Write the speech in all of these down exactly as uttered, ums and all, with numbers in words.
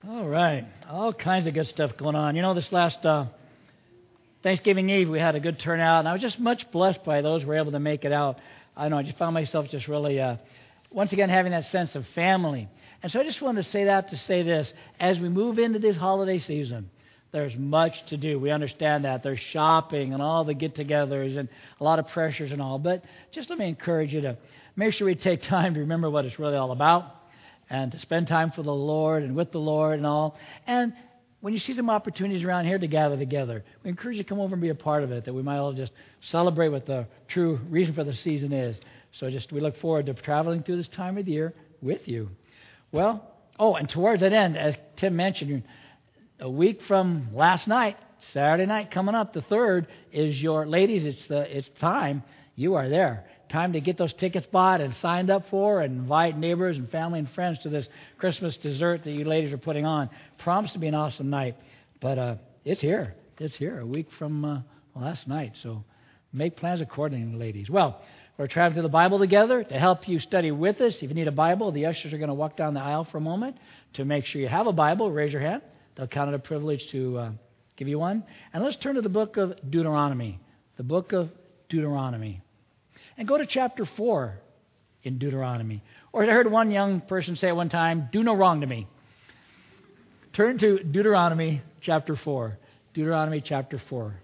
All right. All kinds of good stuff going on. You know, this last uh, Thanksgiving Eve, we had a good turnout, and I was just much blessed by those who were able to make it out. I know, I just found myself just really, uh, once again, having that sense of family. And so I just wanted to say that to say this. As we move into this holiday season, there's much to do. We understand that. There's shopping and all the get-togethers and a lot of pressures and all. But just let me encourage you to make sure we take time to remember what it's really all about, and to spend time for the Lord and with the Lord and all. And when you see some opportunities around here to gather together, we encourage you to come over and be a part of it, that we might all just celebrate what the true reason for the season is. So just we look forward to traveling through this time of the year with you. Well, oh, and towards that end, as Tim mentioned, a week from last night, Saturday night coming up, the third, is your, ladies, it's the it's time. You are there. Time to get those tickets bought and signed up for, and invite neighbors and family and friends to this Christmas dessert that you ladies are putting on. Promised to be an awesome night, but uh, it's here. It's here a week from uh, last night. So make plans accordingly, ladies. Well, we're traveling through the Bible together to help you study with us. If you need a Bible, the ushers are going to walk down the aisle for a moment to make sure you have a Bible. Raise your hand. They'll count it a privilege to uh, give you one. And let's turn to the book of Deuteronomy. The book of Deuteronomy. And go to chapter four in Deuteronomy. Or I heard one young person say at one time, do no wrong to me. Turn to Deuteronomy chapter four. Deuteronomy chapter four.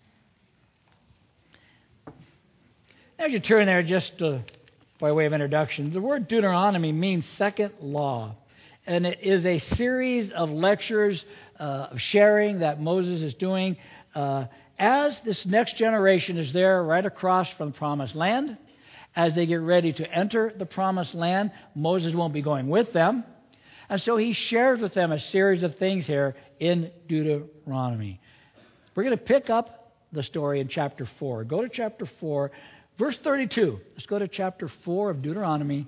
As you turn there, just uh, by way of introduction, the word Deuteronomy means second law. And it is a series of lectures, uh, of sharing that Moses is doing uh, as this next generation is there right across from the Promised Land. As they get ready to enter the Promised Land, Moses won't be going with them. And so he shares with them a series of things here in Deuteronomy. We're going to pick up the story in chapter four. Go to chapter four, verse thirty-two. Let's go to chapter four of Deuteronomy,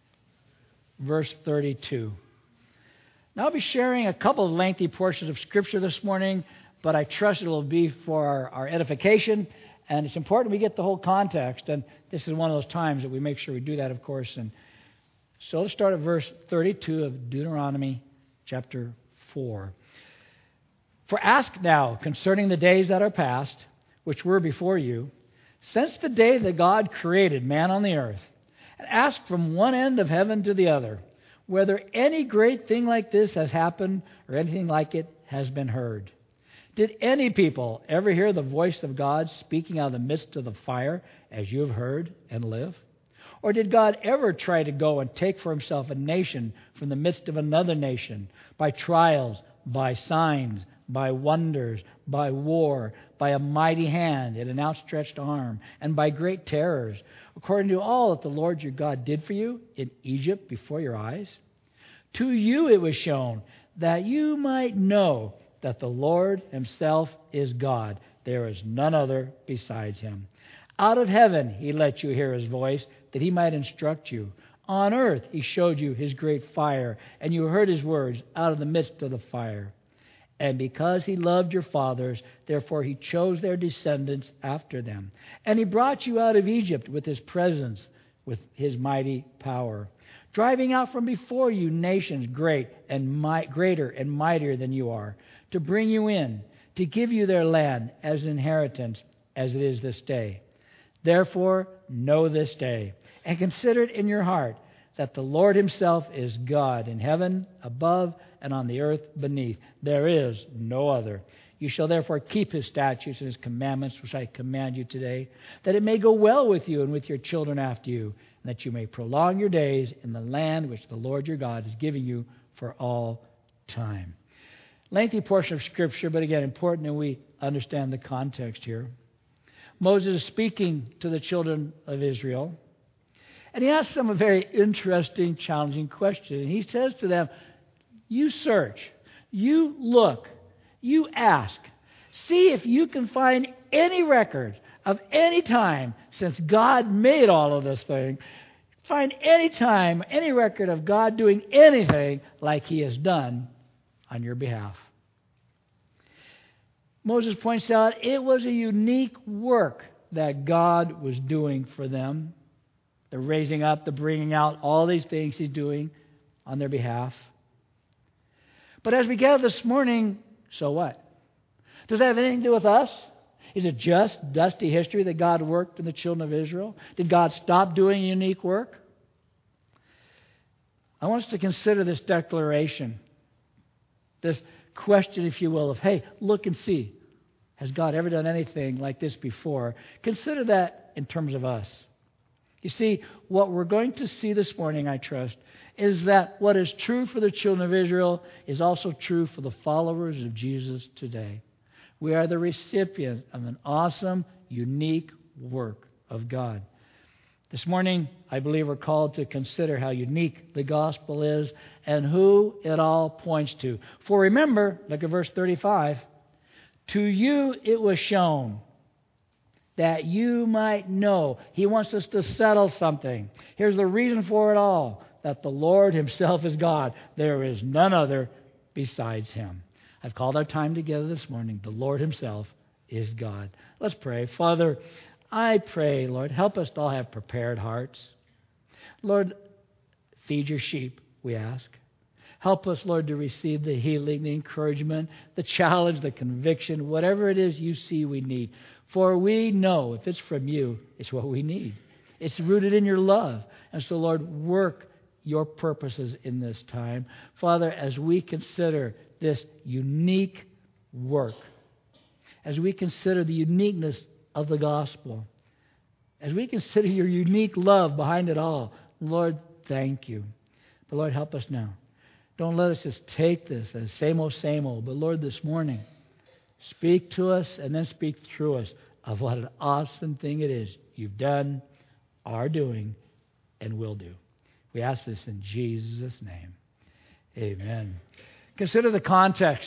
verse thirty-two. Now, I'll be sharing a couple of lengthy portions of Scripture this morning, but I trust it will be for our, our edification, and it's important we get the whole context, and this is one of those times that we make sure we do that, of course. And so let's start at verse thirty-two of Deuteronomy chapter four. For ask now concerning the days that are past, which were before you, since the day that God created man on the earth, and ask from one end of heaven to the other, whether any great thing like this has happened or anything like it has been heard. Did any people ever hear the voice of God speaking out of the midst of the fire as you have heard and live? Or did God ever try to go and take for himself a nation from the midst of another nation by trials, by signs, by wonders, by war, by a mighty hand and an outstretched arm, and by great terrors, according to all that the Lord your God did for you in Egypt before your eyes? To you it was shown that you might know that the Lord himself is God. There is none other besides him. Out of heaven he let you hear his voice, that he might instruct you. On earth he showed you his great fire, and you heard his words out of the midst of the fire. And because he loved your fathers, therefore he chose their descendants after them. And he brought you out of Egypt with his presence, with his mighty power, driving out from before you nations great and might, greater and mightier than you are, to bring you in, to give you their land as an inheritance, as it is this day. Therefore, know this day, and consider it in your heart, that the Lord himself is God in heaven above and on the earth beneath. There is no other. You shall therefore keep his statutes and his commandments, which I command you today, that it may go well with you and with your children after you, and that you may prolong your days in the land which the Lord your God is giving you for all time. Lengthy portion of Scripture, but again, important that we understand the context here. Moses is speaking to the children of Israel, and he asks them a very interesting, challenging question. And he says to them, you search, you look, you ask, see if you can find any record of any time since God made all of this thing, find any time, any record of God doing anything like he has done on your behalf. Moses points out it was a unique work that God was doing for them. The raising up, the bringing out, all these things he's doing on their behalf. But as we gather this morning, so what? Does that have anything to do with us? Is it just dusty history that God worked in the children of Israel? Did God stop doing unique work? I want us to consider this declaration, this question, if you will, of, hey, look and see. Has God ever done anything like this before? Consider that in terms of us. You see, what we're going to see this morning, I trust, is that what is true for the children of Israel is also true for the followers of Jesus today. We are the recipient of an awesome, unique work of God. This morning, I believe we're called to consider how unique the gospel is and who it all points to. For remember, look at verse thirty-five, to you it was shown that you might know. He wants us to settle something. Here's the reason for it all, that the Lord himself is God. There is none other besides him. I've called our time together this morning. The Lord himself is God. Let's pray. Father, I pray, Lord, help us to all have prepared hearts. Lord, feed your sheep, we ask. Help us, Lord, to receive the healing, the encouragement, the challenge, the conviction, whatever it is you see we need. For we know if it's from you, it's what we need. It's rooted in your love. And so, Lord, work your purposes in this time. Father, as we consider this unique work, as we consider the uniqueness of the gospel, as we consider your unique love behind it all, Lord, thank you. But Lord, help us now. Don't let us just take this as same old, same old. But Lord, this morning, speak to us and then speak through us of what an awesome thing it is you've done, are doing, and will do. We ask this in Jesus' name. Amen. Consider the context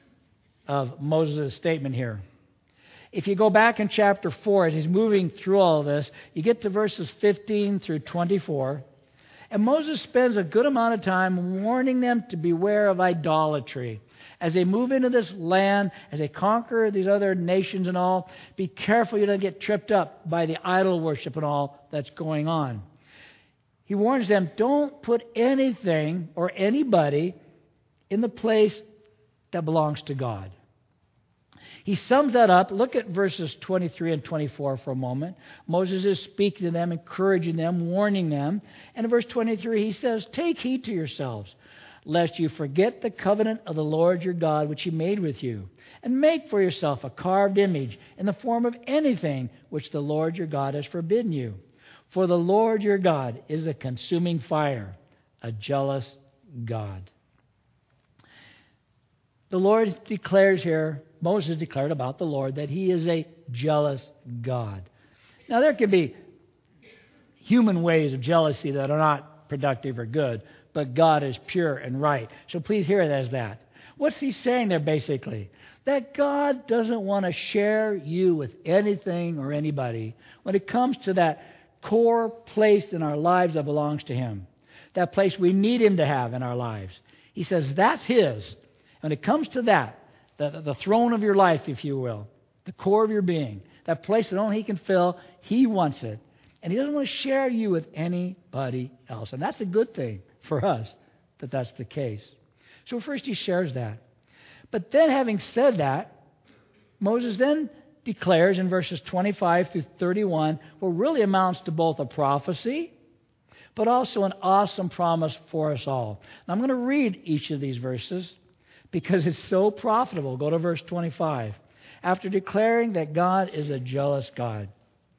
of Moses' statement here. If you go back in chapter four, as he's moving through all of this, you get to verses fifteen through twenty-four. And Moses spends a good amount of time warning them to beware of idolatry. As they move into this land, as they conquer these other nations and all, be careful you don't get tripped up by the idol worship and all that's going on. He warns them, don't put anything or anybody in the place that belongs to God. He sums that up. Look at verses twenty-three and twenty-four for a moment. Moses is speaking to them, encouraging them, warning them. And in verse twenty-three, he says, take heed to yourselves, lest you forget the covenant of the Lord your God, which he made with you. And make for yourself a carved image in the form of anything which the Lord your God has forbidden you. For the Lord your God is a consuming fire, a jealous God. The Lord declares here, Moses declared about the Lord that he is a jealous God. Now, there can be human ways of jealousy that are not productive or good, but God is pure and right. So please hear it as that. What's he saying there basically? That God doesn't want to share you with anything or anybody when it comes to that core place in our lives that belongs to him, that place we need him to have in our lives. He says that's his. When it comes to that, the, the throne of your life, if you will, the core of your being, that place that only he can fill, he wants it. And he doesn't want to share you with anybody else. And that's a good thing for us, that that's the case. So first he shares that. But then having said that, Moses then declares in verses twenty-five through thirty-one what really amounts to both a prophecy, but also an awesome promise for us all. Now I'm going to read each of these verses because it's so profitable. Go to verse twenty-five. After declaring that God is a jealous God,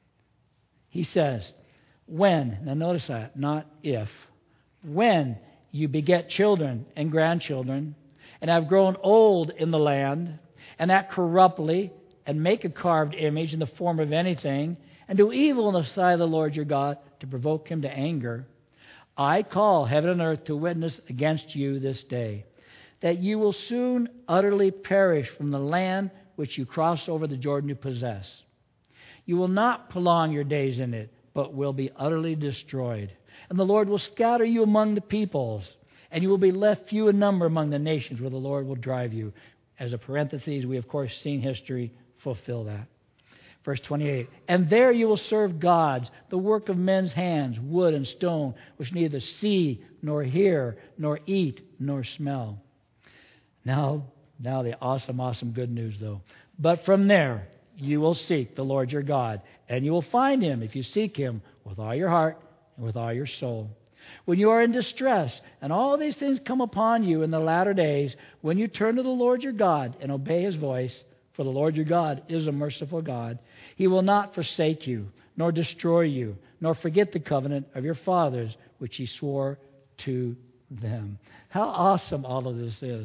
he says, when, now notice that, not if, when you beget children and grandchildren, and have grown old in the land, and act corruptly, and make a carved image in the form of anything, and do evil in the sight of the Lord your God to provoke him to anger, I call heaven and earth to witness against you this day, that you will soon utterly perish from the land which you cross over the Jordan to possess. You will not prolong your days in it, but will be utterly destroyed. And the Lord will scatter you among the peoples, and you will be left few in number among the nations where the Lord will drive you. As a parenthesis, we of course seen history fulfill that. Verse twenty-eight, and there you will serve gods, the work of men's hands, wood and stone, which neither see, nor hear, nor eat, nor smell. Now, now the awesome, awesome good news, though. But from there, you will seek the Lord your God, and you will find Him if you seek Him with all your heart and with all your soul. When you are in distress, and all these things come upon you in the latter days, when you turn to the Lord your God and obey His voice, for the Lord your God is a merciful God, He will not forsake you, nor destroy you, nor forget the covenant of your fathers, which He swore to them. How awesome all of this is.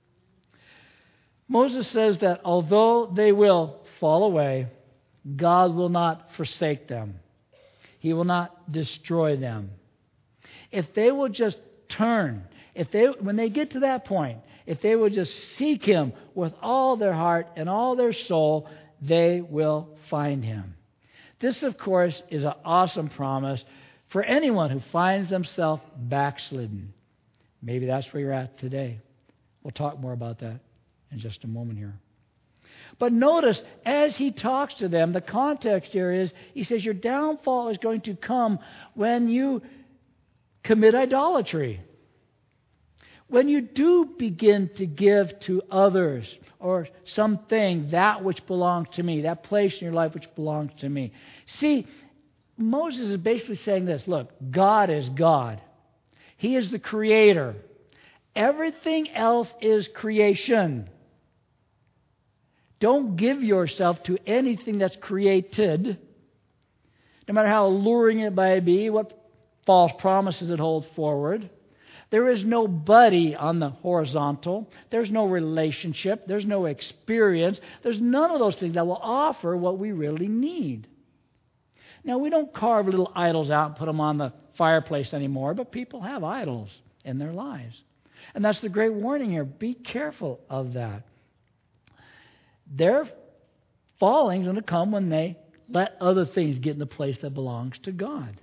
Moses says that although they will fall away, God will not forsake them. He will not destroy them. If they will just turn, if they, when they get to that point, if they will just seek Him with all their heart and all their soul, they will find Him. This, of course, is an awesome promise for anyone who finds themselves backslidden. Maybe that's where you're at today. We'll talk more about that in just a moment here. But notice, as he talks to them, the context here is, he says, your downfall is going to come when you commit idolatry. When you do begin to give to others or something, that which belongs to me, that place in your life which belongs to me. See, Moses is basically saying this, look, God is God. He is the creator. Everything else is creation. Don't give yourself to anything that's created, no matter how alluring it may be, what false promises it holds forward. There is nobody on the horizontal. There's no relationship. There's no experience. There's none of those things that will offer what we really need. Now, we don't carve little idols out and put them on the fireplace anymore, but people have idols in their lives. And that's the great warning here. Be careful of that. Their falling is going to come when they let other things get in the place that belongs to God.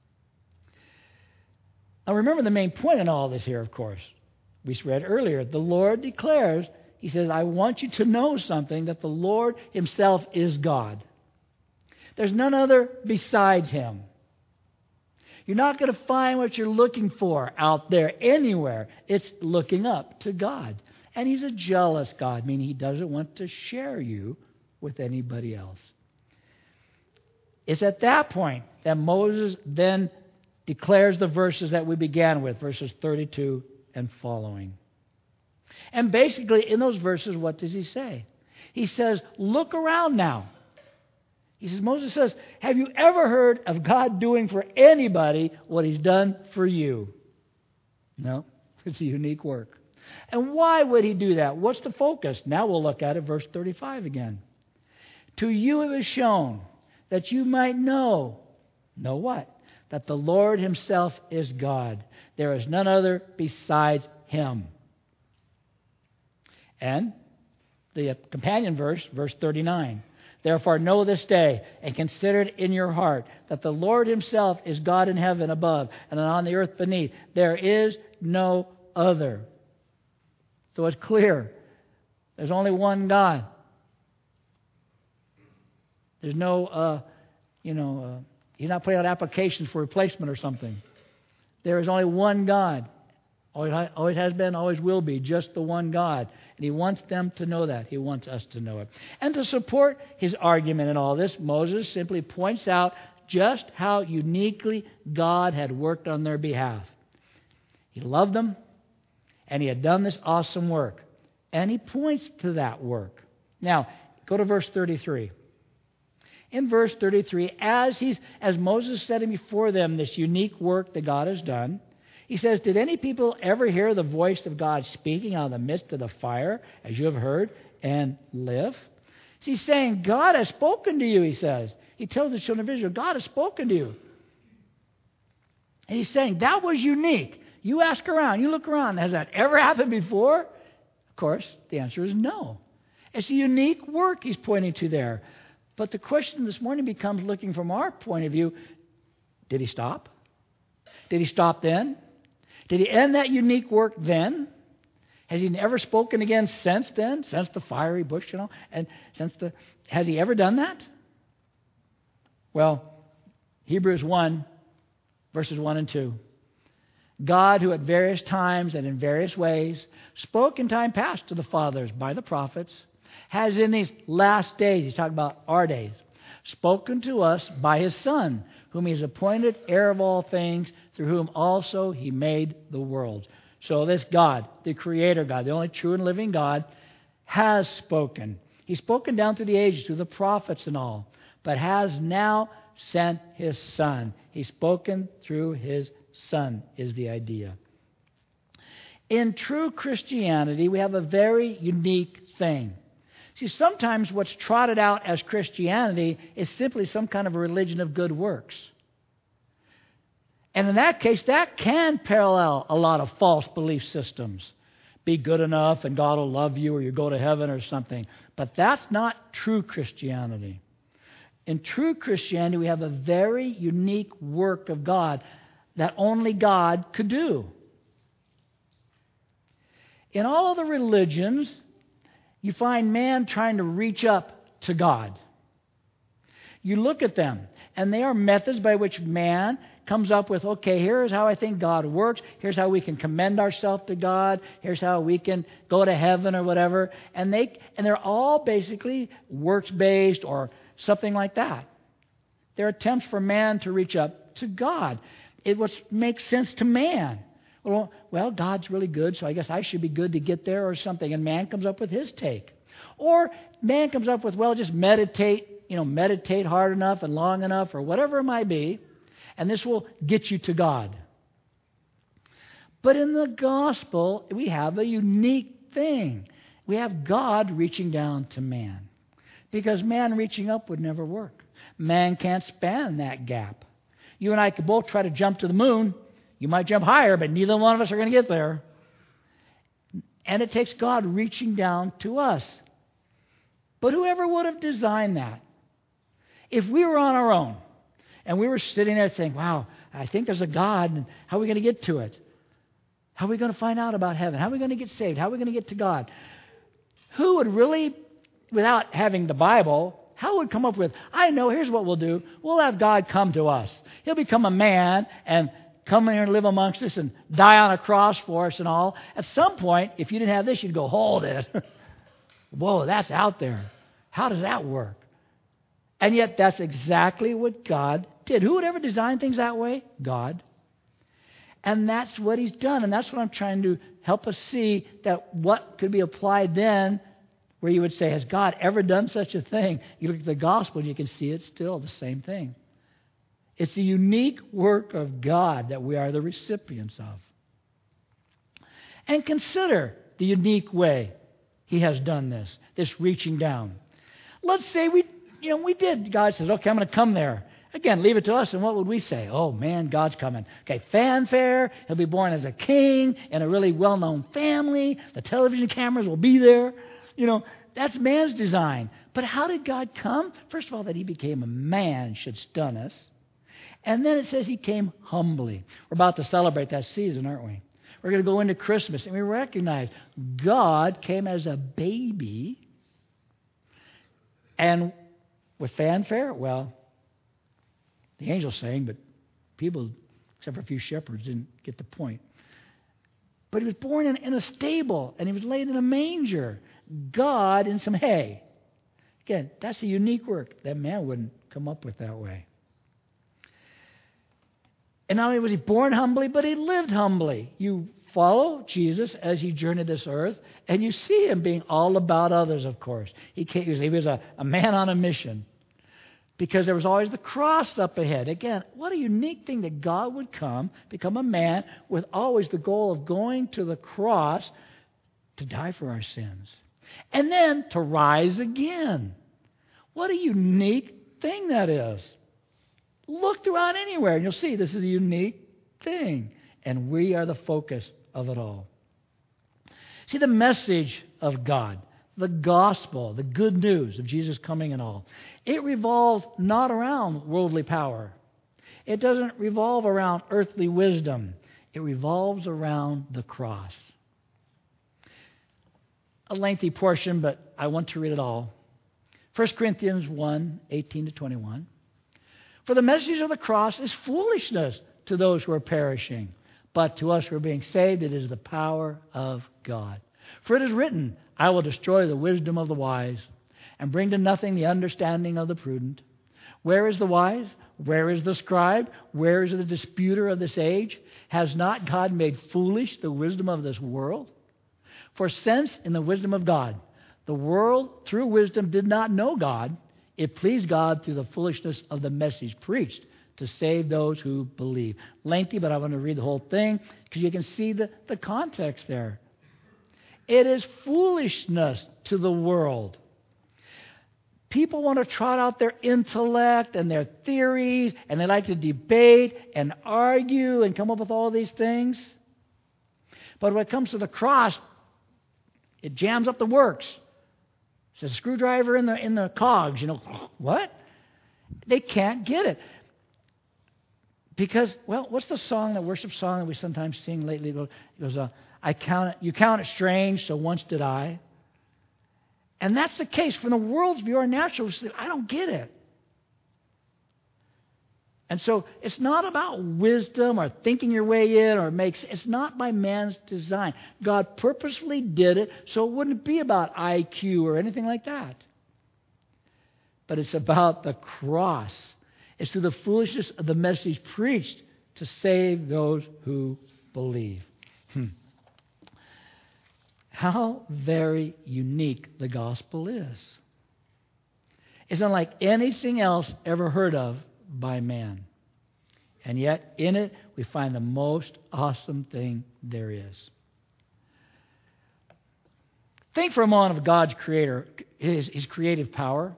Now remember the main point in all this here, of course. We read earlier, the Lord declares, He says, I want you to know something, that the Lord Himself is God. There's none other besides Him. You're not going to find what you're looking for out there anywhere. It's looking up to God. And He's a jealous God, meaning He doesn't want to share you with anybody else. It's at that point that Moses then declares the verses that we began with, verses thirty-two and following. And basically, in those verses, what does he say? He says, look around now. He says, Moses says, have you ever heard of God doing for anybody what He's done for you? No, it's a unique work. And why would He do that? What's the focus? Now we'll look at it, verse thirty-five again. To you it was shown that you might know. Know what? That the Lord Himself is God. There is none other besides Him. And the companion verse, verse thirty-nine. Therefore know this day and consider it in your heart that the Lord Himself is God in heaven above and on the earth beneath. There is no other. So it's clear. There's only one God. There's no, uh, you know, uh, He's not putting out applications for replacement or something. There is only one God. Always has been, always will be, just the one God. And He wants them to know that. He wants us to know it. And to support his argument in all this, Moses simply points out just how uniquely God had worked on their behalf. He loved them, and He had done this awesome work. And he points to that work. Now, go to verse thirty-three. In verse thirty-three, as he's as Moses setting before them this unique work that God has done, he says, did any people ever hear the voice of God speaking out of the midst of the fire, as you have heard, and live? So he's saying, God has spoken to you, he says. He tells the children of Israel, God has spoken to you. And he's saying, that was unique. You ask around, you look around, has that ever happened before? Of course, the answer is no. It's a unique work he's pointing to there. But the question this morning becomes, looking from our point of view, did He stop? Did He stop then? Did He end that unique work then? Has He never spoken again since then? Since the fiery bush, you know? And since the has He ever done that? Well, Hebrews one, verses one and two. God, who at various times and in various ways spoke in time past to the fathers by the prophets, has in these last days, he's talking about our days, spoken to us by His Son, whom He has appointed heir of all things, through whom also He made the world. So this God, the Creator God, the only true and living God, has spoken. He's spoken down through the ages, through the prophets and all, but has now sent His Son. He's spoken through His Son, is the idea. In true Christianity, we have a very unique thing. See, sometimes what's trotted out as Christianity is simply some kind of a religion of good works. And in that case, that can parallel a lot of false belief systems. Be good enough and God will love you, or you go to heaven or something. But that's not true Christianity. In true Christianity, we have a very unique work of God that only God could do. In all the religions, you find man trying to reach up to God. You look at them, and they are methods by which man comes up with, okay, here's how I think God works. Here's how we can commend ourselves to God. Here's how we can go to heaven or whatever. And they and they're all basically works-based or something like that. They're attempts for man to reach up to God. It what makes sense to man. Well, well, God's really good, so I guess I should be good to get there or something. And man comes up with his take. Or man comes up with, well, just meditate, you know, meditate hard enough and long enough or whatever it might be, and this will get you to God. But in the gospel, we have a unique thing. We have God reaching down to man. Because man reaching up would never work. Man can't span that gap. You and I could both try to jump to the moon. You might jump higher, but neither one of us are going to get there. And it takes God reaching down to us. But whoever would have designed that? If we were on our own, and we were sitting there saying, wow, I think there's a God, and how are we going to get to it? How are we going to find out about heaven? How are we going to get saved? How are we going to get to God? Who would really, without having the Bible, how would come up with, I know, here's what we'll do. We'll have God come to us. He'll become a man and come in here and live amongst us and die on a cross for us and all. At some point, if you didn't have this, you'd go, hold it. Whoa, that's out there. How does that work? And yet that's exactly what God did. Who would ever design things that way? God. And that's what He's done. And that's what I'm trying to help us see, that what could be applied then, where you would say, has God ever done such a thing? You look at the gospel and you can see it's still the same thing. It's a unique work of God that we are the recipients of. And consider the unique way He has done this, this reaching down. Let's say we, you know, we did. God says, okay, I'm going to come there. Again, leave it to us, and what would we say? Oh, man, God's coming. Okay, fanfare. He'll be born as a king in a really well-known family. The television cameras will be there. You know, that's man's design. But how did God come? First of all, that He became a man should stun us. And then it says He came humbly. We're about to celebrate that season, aren't we? We're going to go into Christmas, and we recognize God came as a baby. And with fanfare, well, the angels sang, but people, except for a few shepherds, didn't get the point. But He was born in, in a stable, and He was laid in a manger. God in some hay. Again, that's a unique work that man wouldn't come up with that way. And not only was He born humbly, but He lived humbly. You follow Jesus as He journeyed this earth, and you see Him being all about others, of course. He, came, he was a, a man on a mission. Because there was always the cross up ahead. Again, what a unique thing that God would come, become a man, with always the goal of going to the cross to die for our sins. And then to rise again. What a unique thing that is. Look throughout anywhere, and you'll see this is a unique thing. And we are the focus of it all. See, the message of God, the gospel, the good news of Jesus coming and all, it revolves not around worldly power. It doesn't revolve around earthly wisdom. It revolves around the cross. A lengthy portion, but I want to read it all. First Corinthians one, eighteen to twenty-one. For the message of the cross is foolishness to those who are perishing, But to us who are being saved, it is the power of God. For it is written, I will destroy the wisdom of the wise and bring to nothing the understanding of the prudent. Where is the wise? Where is the scribe? Where is the disputer of this age? Has not God made foolish the wisdom of this world? For since in the wisdom of God, the world through wisdom did not know God, it pleased God through the foolishness of the message preached to save those who believe. Lengthy, but I want to read the whole thing because you can see the, the context there. It is foolishness to the world. People want to trot out their intellect and their theories, and they like to debate and argue and come up with all these things. But when it comes to the cross, it jams up the works. It's a screwdriver in the in the cogs. You know, what? They can't get it. Because, well, what's the song, the worship song that we sometimes sing lately? It goes, uh, I count it, you count it strange, so once did I. And that's the case. From the world's view, our natural, I don't get it. And so it's not about wisdom or thinking your way in or makes, it's not by man's design. God purposefully did it so it wouldn't be about I Q or anything like that. But it's about the cross. It's through the foolishness of the message preached to save those who believe. Hmm. How very unique the gospel is. It's unlike anything else ever heard of by man. And yet, in it, we find the most awesome thing there is. Think for a moment of God's creator, his, his creative power.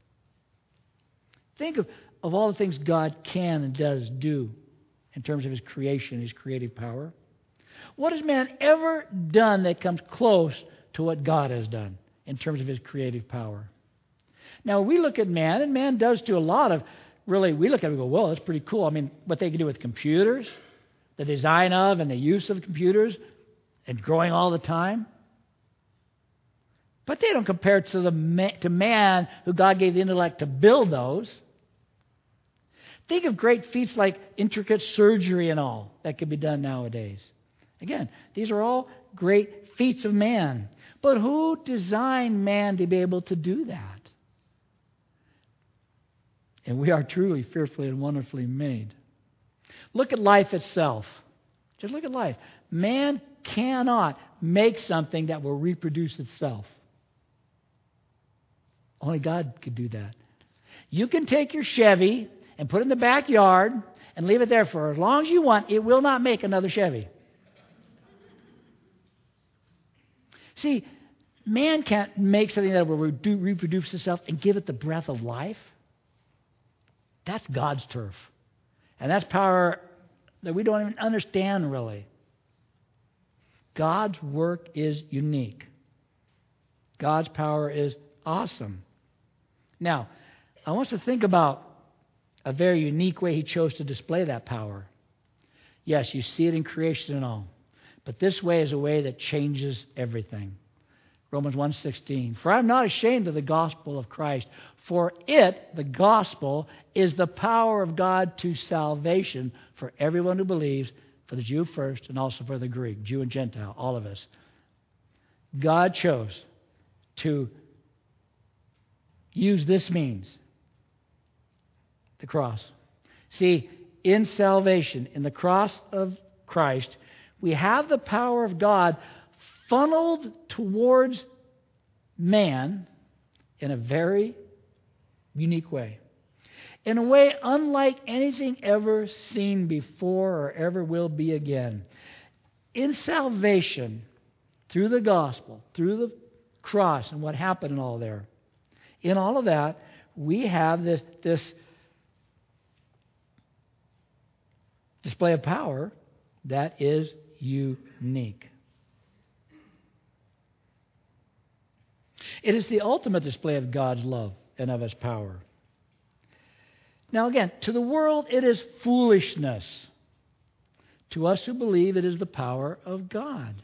Think of, of all the things God can and does do in terms of his creation, his creative power. What has man ever done that comes close to what God has done in terms of his creative power? Now, we look at man, and man does do a lot of, really, we look at it and go, well, that's pretty cool. I mean, what they can do with computers, the design of and the use of computers, and growing all the time. But they don't compare to, the to man who God gave the intellect to build those. Think of great feats like intricate surgery and all that could be done nowadays. Again, these are all great feats of man. But who designed man to be able to do that? And we are truly fearfully and wonderfully made. Look at life itself. Just look at life. Man cannot make something that will reproduce itself. Only God could do that. You can take your Chevy and put it in the backyard and leave it there for as long as you want. It will not make another Chevy. See, man can't make something that will reproduce itself and give it the breath of life. That's God's turf. And that's power that we don't even understand, really. God's work is unique. God's power is awesome. Now, I want us to think about a very unique way he chose to display that power. Yes, you see it in creation and all. But this way is a way that changes everything. Romans one sixteen. For I am not ashamed of the gospel of Christ, for it, the gospel, is the power of God to salvation for everyone who believes, for the Jew first and also for the Greek, Jew and Gentile, all of us. God chose to use this means, the cross. See, in salvation, in the cross of Christ, we have the power of God funneled towards man in a very unique way. In a way unlike anything ever seen before or ever will be again. In salvation, through the gospel, through the cross and what happened and all there, in all of that, we have this, this display of power that is unique. It is the ultimate display of God's love and of His power. Now again, to the world it is foolishness. To us who believe, it is the power of God.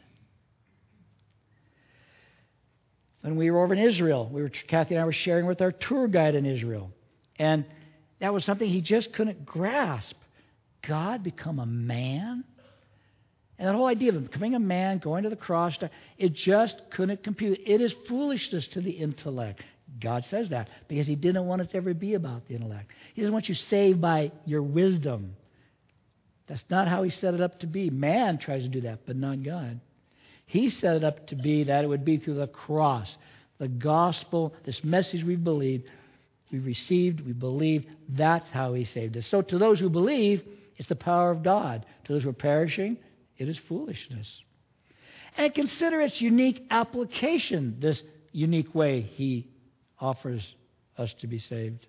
When we were over in Israel, we were, Kathy and I were sharing with our tour guide in Israel. And that was something he just couldn't grasp. God become a man? And that whole idea of becoming a man, going to the cross, it just couldn't compute. It is foolishness to the intellect. God says that because He didn't want it to ever be about the intellect. He doesn't want you saved by your wisdom. That's not how He set it up to be. Man tries to do that, but not God. He set it up to be that it would be through the cross, the gospel, this message we believed, we received, we believed. That's how He saved us. So to those who believe, it's the power of God. To those who are perishing, it is foolishness. And consider its unique application, this unique way He offers us to be saved.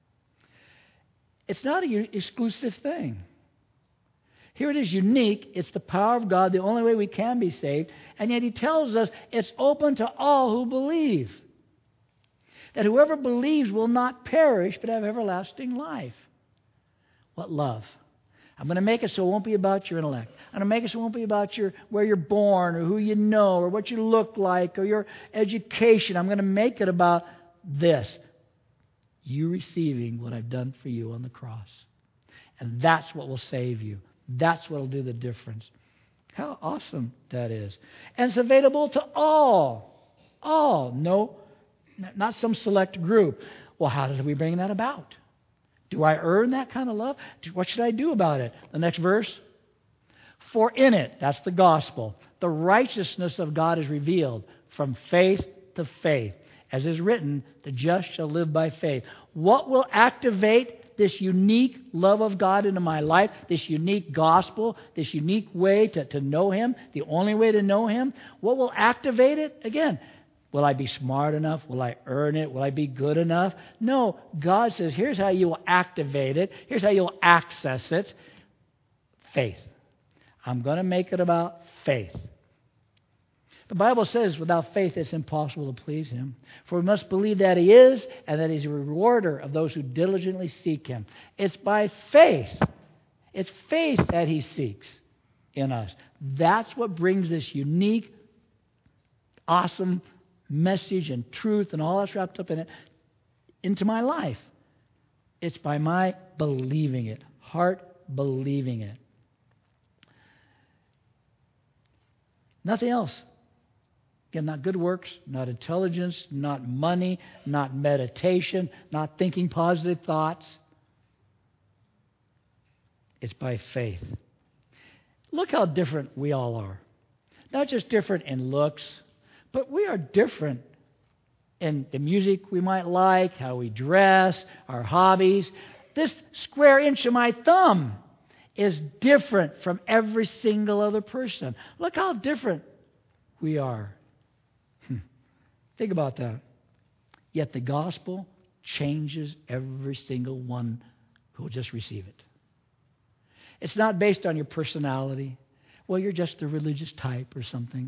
It's not an exclusive thing. Here it is unique. It's the power of God, the only way we can be saved. And yet He tells us it's open to all who believe. That whoever believes will not perish but have everlasting life. What love. I'm going to make it so it won't be about your intellect. I'm going to make it so it won't be about your where you're born or who you know or what you look like or your education. I'm going to make it about this. You receiving what I've done for you on the cross. And that's what will save you. That's what will do the difference. How awesome that is. And it's available to all. All. No, not some select group. Well, how do we bring that about? Do I earn that kind of love? What should I do about it? The next verse. For in it, that's the gospel, the righteousness of God is revealed from faith to faith. As is written, the just shall live by faith. What will activate this unique love of God into my life, this unique gospel, this unique way to, to know Him, the only way to know Him? What will activate it? Again, will I be smart enough? Will I earn it? Will I be good enough? No, God says, here's how you will activate it. Here's how you'll access it. Faith. I'm going to make it about faith. The Bible says without faith it's impossible to please Him. For we must believe that He is and that He's a rewarder of those who diligently seek Him. It's by faith. It's faith that He seeks in us. That's what brings this unique, awesome message and truth and all that's wrapped up in it into my life. It's by my believing it, heart believing it. Nothing else. Again, not good works, not intelligence, not money, not meditation, not thinking positive thoughts. It's by faith. Look how different we all are. Not just different in looks, but we are different in the music we might like, how we dress, our hobbies. This square inch of my thumb is different from every single other person. Look how different we are. Hmm. Think about that. Yet the gospel changes every single one who will just receive it. It's not based on your personality. Well, you're just the religious type or something.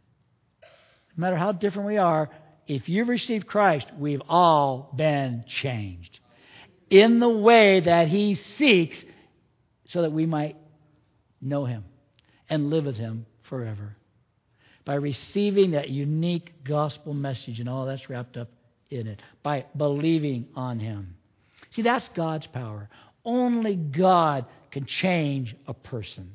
No matter how different we are, if you've received Christ, we've all been changed in the way that He seeks so that we might know Him and live with Him forever. By receiving that unique gospel message and all that's wrapped up in it. By believing on Him. See, that's God's power. Only God can change a person.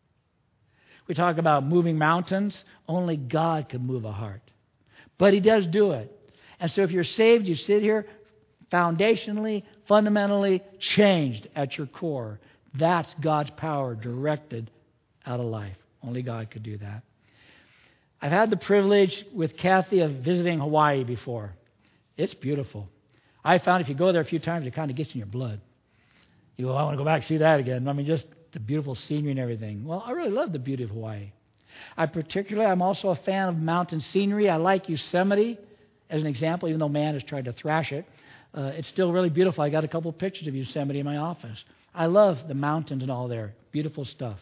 We talk about moving mountains. Only God can move a heart. But He does do it. And so if you're saved, you sit here foundationally, fundamentally changed at your core. That's God's power directed out of life. Only God could do that. I've had the privilege with Kathy of visiting Hawaii before. It's beautiful. I found if you go there a few times, it kind of gets in your blood. You go, I want to go back and see that again. I mean, just the beautiful scenery and everything. Well, I really love the beauty of Hawaii. I particularly, I'm also a fan of mountain scenery. I like Yosemite as an example, even though man has tried to thrash it. Uh, it's still really beautiful. I got a couple of pictures of Yosemite in my office. I love the mountains and all there. Beautiful stuff.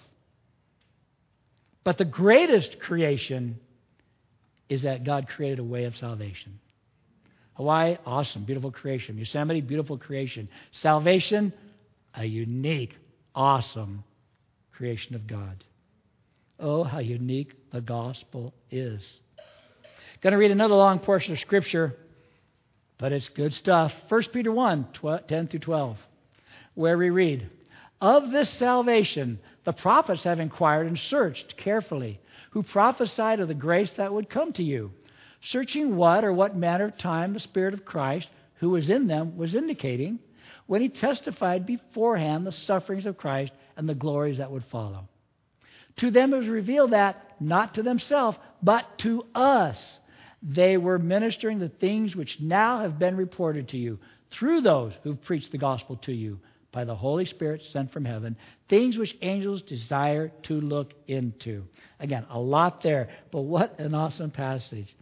But the greatest creation is that God created a way of salvation. Hawaii, awesome, beautiful creation. Yosemite, beautiful creation. Salvation, a unique, awesome creation of God. Oh, how unique the gospel is. Going to read another long portion of Scripture, but it's good stuff. First Peter one, ten through twelve, where we read, Of this salvation, the prophets have inquired and searched carefully, who prophesied of the grace that would come to you, searching what or what manner of time the Spirit of Christ, who was in them, was indicating when he testified beforehand the sufferings of Christ and the glories that would follow. To them it was revealed that, not to themselves, but to us, they were ministering the things which now have been reported to you through those who preached the gospel to you by the Holy Spirit sent from heaven, things which angels desire to look into. Again, a lot there, but what an awesome passage.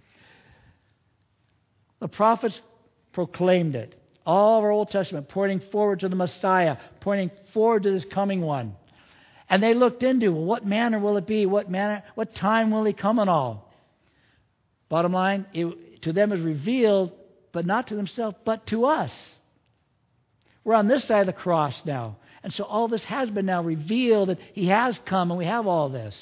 The prophets proclaimed it. All of our Old Testament pointing forward to the Messiah, pointing forward to this coming one. And they looked into, well, what manner will it be? What manner, what time will he come and all? Bottom line, it, to them is revealed, but not to themselves, but to us. We're on this side of the cross now. And so all this has been now revealed, and he has come, and we have all this.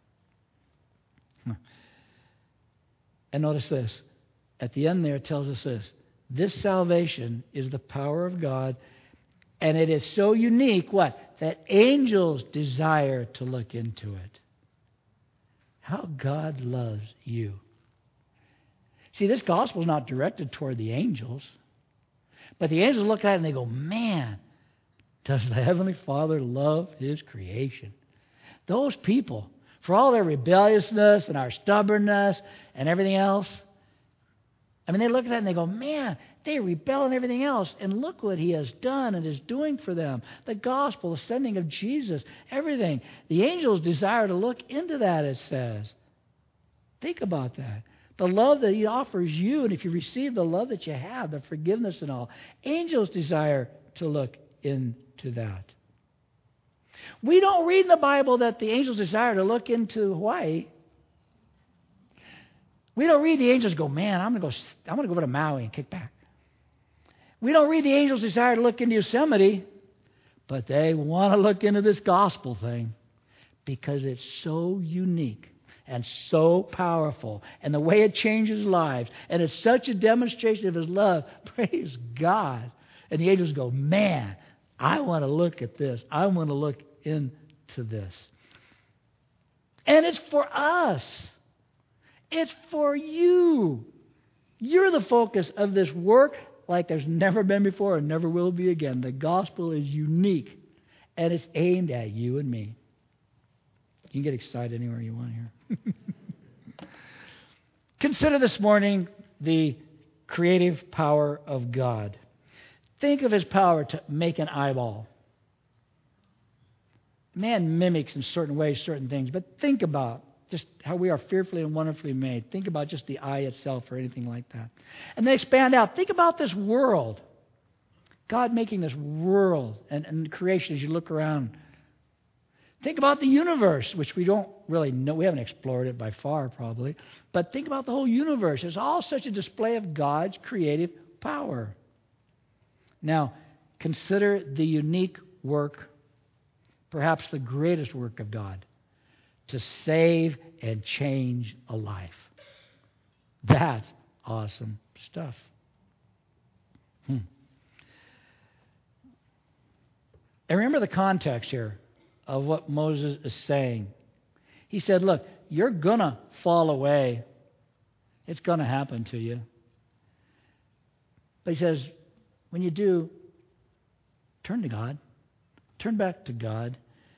And notice this. At the end there, it tells us this. This salvation is the power of God, and it is so unique, what? That angels desire to look into it. How God loves you. See, this gospel is not directed toward the angels. But the angels look at it and they go, man, does the Heavenly Father love His creation? Those people, for all their rebelliousness and our stubbornness and everything else, I mean, they look at that and they go, man, they rebel and everything else. And look what He has done and is doing for them. The gospel, the sending of Jesus, everything. The angels desire to look into that, it says. Think about that. The love that He offers you, and if you receive the love that you have, the forgiveness and all, angels desire to look into that. We don't read in the Bible that the angels desire to look into Hawaii. We don't read the angels go, man, I'm going to go, I'm going to go over to Maui and kick back. We don't read the angels desire to look into Yosemite, but they want to look into this gospel thing because it's so unique and so powerful, and the way it changes lives, and it's such a demonstration of His love. Praise God. And the angels go, man, I want to look at this. I want to look into this. And it's for us. It's for you. You're the focus of this work like there's never been before and never will be again. The gospel is unique, and it's aimed at you and me. You can get excited anywhere you want here. Consider this morning the creative power of God. Think of His power to make an eyeball. Man mimics in certain ways certain things, but think about just how we are fearfully and wonderfully made. Think about just the eye itself or anything like that. And then expand out. Think about this world. God making this world and, and creation as you look around. Think about the universe, which we don't really know. We haven't explored it by far, probably. But think about the whole universe. It's all such a display of God's creative power. Now, consider the unique work, perhaps the greatest work of God, to save and change a life. That's awesome stuff. Hmm. And remember the context here of what Moses is saying. He said, look, you're going to fall away. It's going to happen to you. But he says, when you do, turn to God. Turn back to God.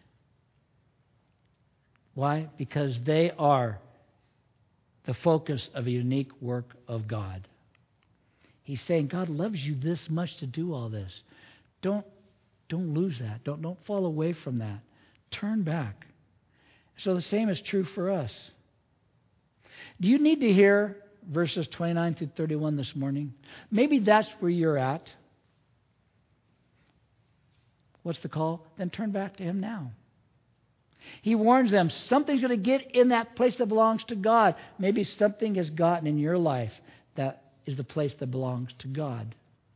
Why? Because they are the focus of a unique work of God. He's saying God loves you this much to do all this. Don't, don't lose that. Don't, don't fall away from that. Turn back. So the same is true for us. Do you need to hear verses twenty-nine through thirty-one this morning? Maybe that's where you're at. What's the call? Then turn back to Him now. He warns them something's going to get in that place that belongs to God. Maybe something has gotten in your life that is the place that belongs to God.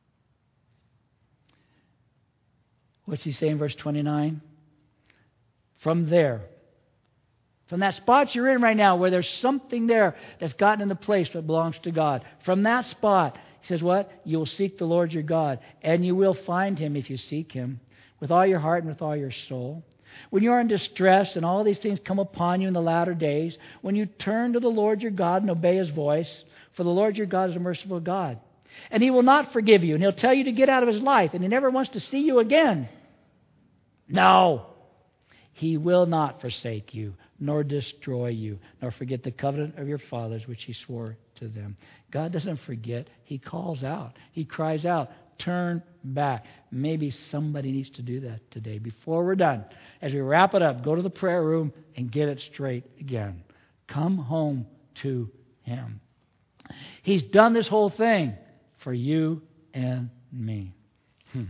What's He saying in verse twenty-nine? From there, from that spot you're in right now where there's something there that's gotten in the place that belongs to God. From that spot, He says what? You will seek the Lord your God, and you will find Him if you seek Him with all your heart and with all your soul. When you are in distress and all these things come upon you in the latter days, when you turn to the Lord your God and obey His voice, for the Lord your God is a merciful God. And He will not forgive you, and He'll tell you to get out of His life, and He never wants to see you again. No. He will not forsake you, nor destroy you, nor forget the covenant of your fathers, which He swore to them. God doesn't forget. He calls out. He cries out, turn back. Maybe somebody needs to do that today. Before we're done, as we wrap it up, go to the prayer room and get it straight again. Come home to Him. He's done this whole thing for you and me. Hmm.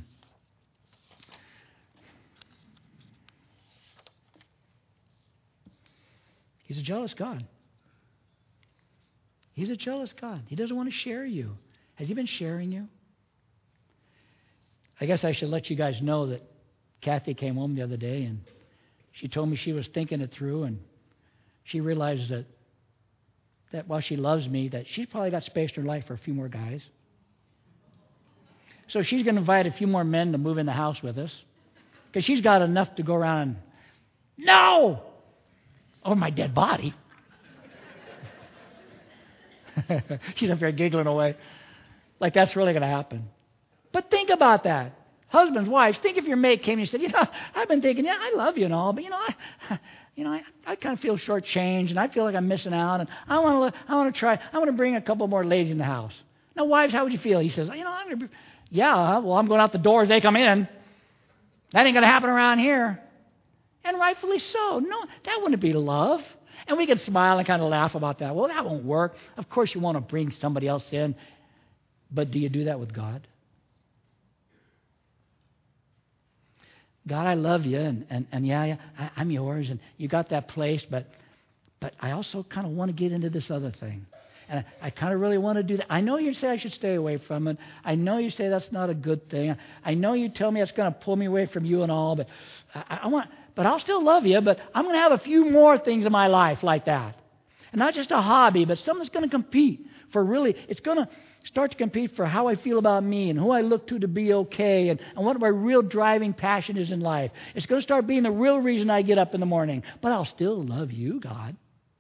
He's a jealous God. He's a jealous God. He doesn't want to share you. Has He been sharing you? I guess I should let you guys know that Kathy came home the other day and she told me she was thinking it through, and she realized that that while she loves me, that she's probably got space in her life for a few more guys. So she's going to invite a few more men to move in the house with us, because she's got enough to go around and, no! Oh, my dead body. She's up there giggling away. Like that's really going to happen. But think about that. Husbands, wives, think if your mate came and said, you know, I've been thinking, yeah, I love you and all, but, you know, I, you know, I, I kind of feel shortchanged, and I feel like I'm missing out, and I want to I want to try, I want to bring a couple more ladies in the house. Now, wives, how would you feel? He says, you know, I'm going to be, yeah, well, I'm going out the door as they come in. That ain't going to happen around here. And rightfully so. No, that wouldn't be love. And we could smile and kind of laugh about that. Well, that won't work. Of course you want to bring somebody else in. But do you do that with God? God, I love you. And, and, and yeah, yeah I, I'm yours. And you got that place. But, but I also kind of want to get into this other thing. And I, I kind of really want to do that. I know you say I should stay away from it. I know you say that's not a good thing. I know you tell me it's going to pull me away from you and all. But I, I want... But I'll still love you, but I'm going to have a few more things in my life like that. And not just a hobby, but something that's going to compete for really, it's going to start to compete for how I feel about me and who I look to to be okay and, and what my real driving passion is in life. It's going to start being the real reason I get up in the morning. But I'll still love you, God.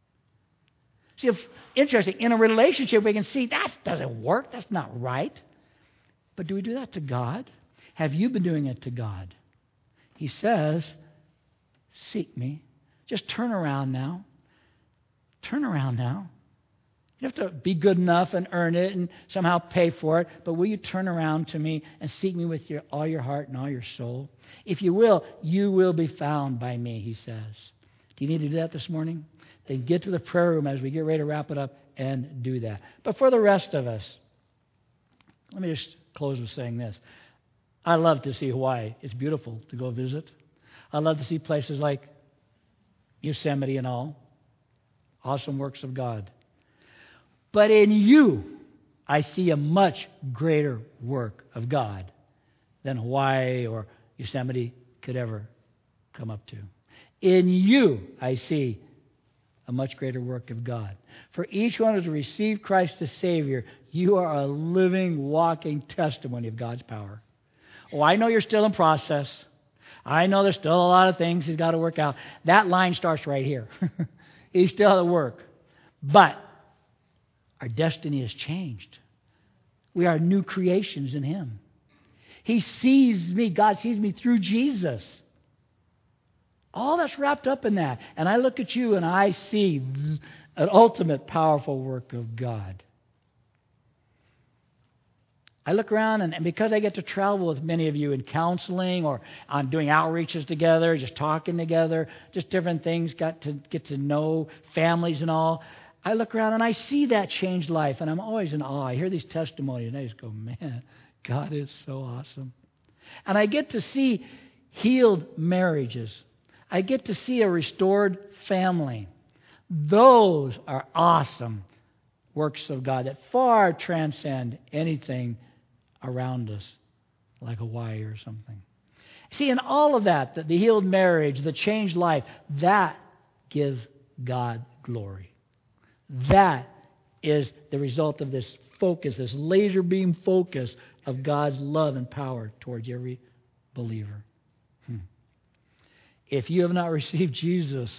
See, if, interesting, in a relationship we can see that doesn't work. That's not right. But do we do that to God? Have you been doing it to God? He says, seek me. Just turn around now. Turn around now. You don't have to be good enough and earn it and somehow pay for it, but will you turn around to me and seek me with your, all your heart and all your soul? If you will, you will be found by me, he says. Do you need to do that this morning? Then get to the prayer room as we get ready to wrap it up and do that. But for the rest of us, let me just close with saying this. I love to see Hawaii. It's beautiful to go visit. I love to see places like Yosemite and all. Awesome works of God. But in you, I see a much greater work of God than Hawaii or Yosemite could ever come up to. In you, I see a much greater work of God. For each one who has received Christ as Savior, you are a living, walking testimony of God's power. Oh, I know you're still in process. I know there's still a lot of things He's got to work out. That line starts right here. He's still at work. But our destiny has changed. We are new creations in Him. He sees me. God sees me through Jesus. All that's wrapped up in that. And I look at you and I see an ultimate powerful work of God. I look around, and, and because I get to travel with many of you in counseling or on doing outreaches together, just talking together, just different things, got to get to know families and all, I look around and I see that changed life, and I'm always in awe. I hear these testimonies, and I just go, man, God is so awesome. And I get to see healed marriages. I get to see a restored family. Those are awesome works of God that far transcend anything around us, like Hawaii or something. See, in all of that, the, the healed marriage, the changed life, that gives God glory. That is the result of this focus, this laser beam focus of God's love and power towards every believer. If you have not received Jesus,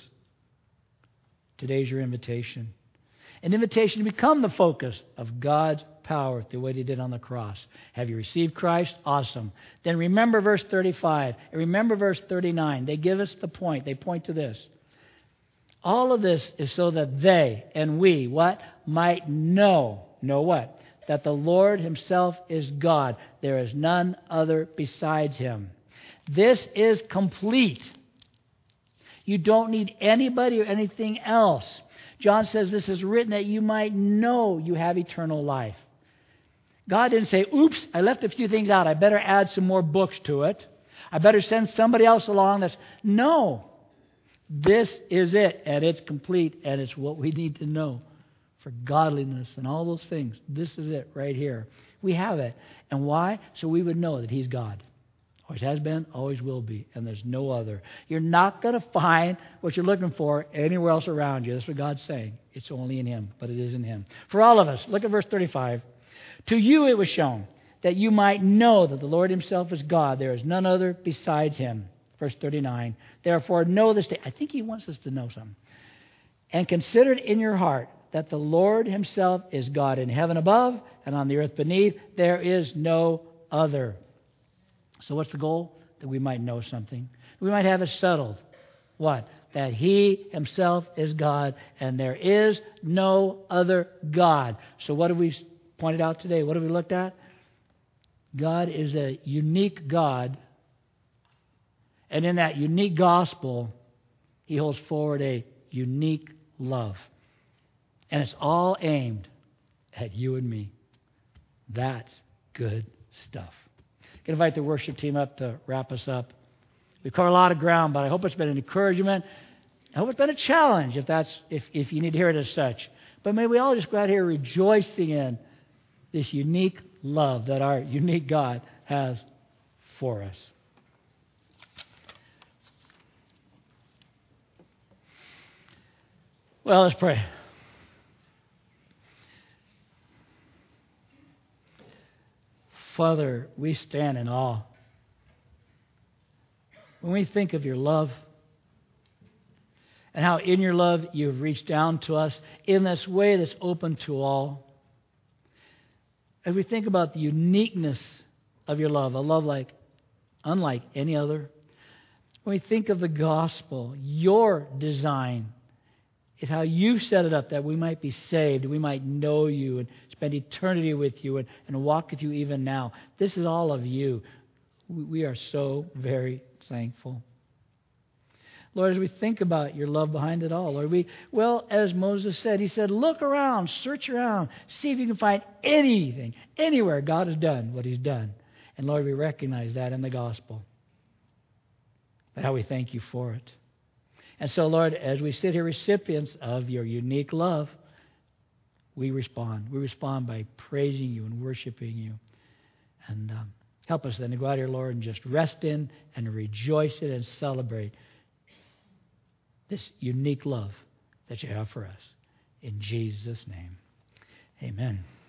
today's your invitation. An invitation to become the focus of God's power through what He did on the cross. Have you received Christ? Awesome. Then remember verse thirty-five and remember verse thirty-nine. They give us the point. They point to this. All of this is so that they and we, what? Might know. Know what? That the Lord Himself is God. There is none other besides Him. This is complete. You don't need anybody or anything else. John says this is written that you might know you have eternal life. God didn't say, oops, I left a few things out. I better add some more books to it. I better send somebody else along. That's No. This is it, and it's complete, and it's what we need to know for godliness and all those things. This is it right here. We have it. And why? So we would know that He's God. Always has been, always will be, and there's no other. You're not going to find what you're looking for anywhere else around you. That's what God's saying. It's only in Him, but it is in Him. For all of us, look at verse thirty-five. To you it was shown that you might know that the Lord Himself is God. There is none other besides Him. Verse thirty-nine. Therefore know this day. I think He wants us to know something. And consider it in your heart that the Lord Himself is God in heaven above and on the earth beneath. There is no other. So what's the goal? That we might know something. We might have it settled. What? That He Himself is God and there is no other God. So what have we pointed out today? What have we looked at? God is a unique God. And in that unique gospel, He holds forward a unique love. And it's all aimed at you and me. That's good stuff. I'm going to invite the worship team up to wrap us up. We've covered a lot of ground, but I hope it's been an encouragement. I hope it's been a challenge if that's if, if you need to hear it as such. But may we all just go out here rejoicing in this unique love that our unique God has for us. Well, let's pray. Father, we stand in awe when we think of your love and how in your love you've reached down to us in this way that's open to all. As we think about the uniqueness of your love, a love like unlike any other, when we think of the gospel, your design is how you set it up that we might be saved, we might know you and spend eternity with you and, and walk with you even now. This is all of you. We are so very thankful. Lord, as we think about your love behind it all, Lord, we, well, as Moses said, he said, look around, search around, see if you can find anything, anywhere God has done what He's done. And Lord, we recognize that in the gospel. But how we thank you for it. And so, Lord, as we sit here recipients of your unique love, we respond. We respond by praising you and worshiping you. And um, help us then to go out here, Lord, and just rest in and rejoice in and celebrate this unique love that you have for us. In Jesus' name, amen.